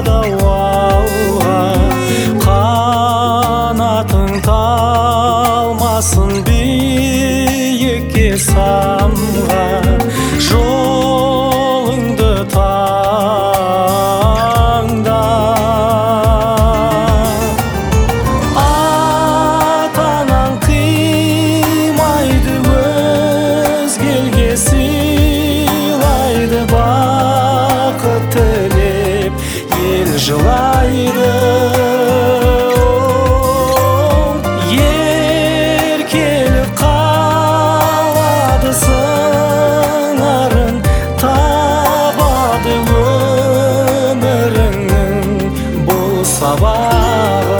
дауалға, қанатың талмасын биікке самға, жолыңды таңда. Атанаң қимайды өзгелге сыйлайды, бақыт тілеп ел жылайды. Еркелік қалады, сыңарын табады өміріңнің бұл сабағы.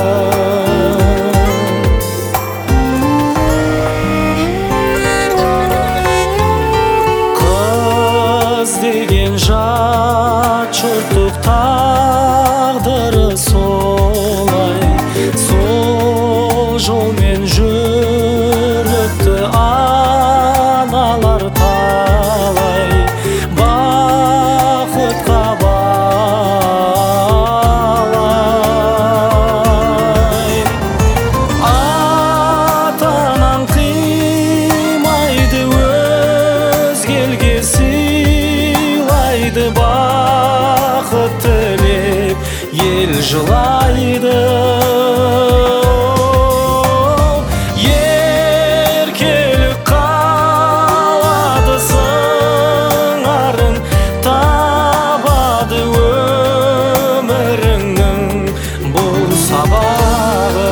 Қыз деген жат жұрттық тағдыры солай, сол жолмен жүріпті аналар талай, бақытқа балай. Атанаң қимайды өзгелге сыйлайды, бақыт тілеп ел жылайды. Еркелік қалады, сыңарын табады өміріңнің бұл сабағы.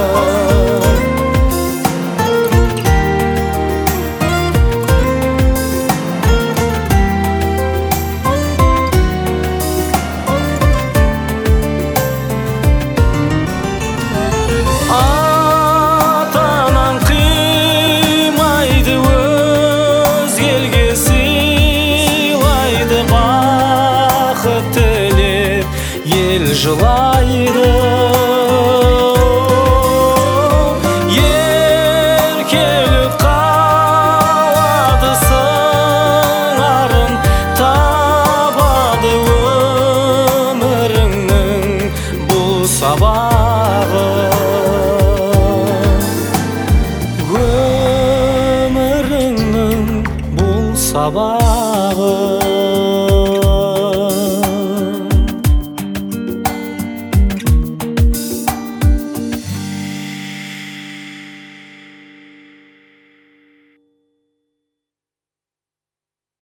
Атанаң қимайды өзгелге сыйлайды, бақыт тілеп ел жылайды. Еркелік қалады, сыңарын табады өміріңнің бұл сабағы. Өміріңнің бұл сабағы.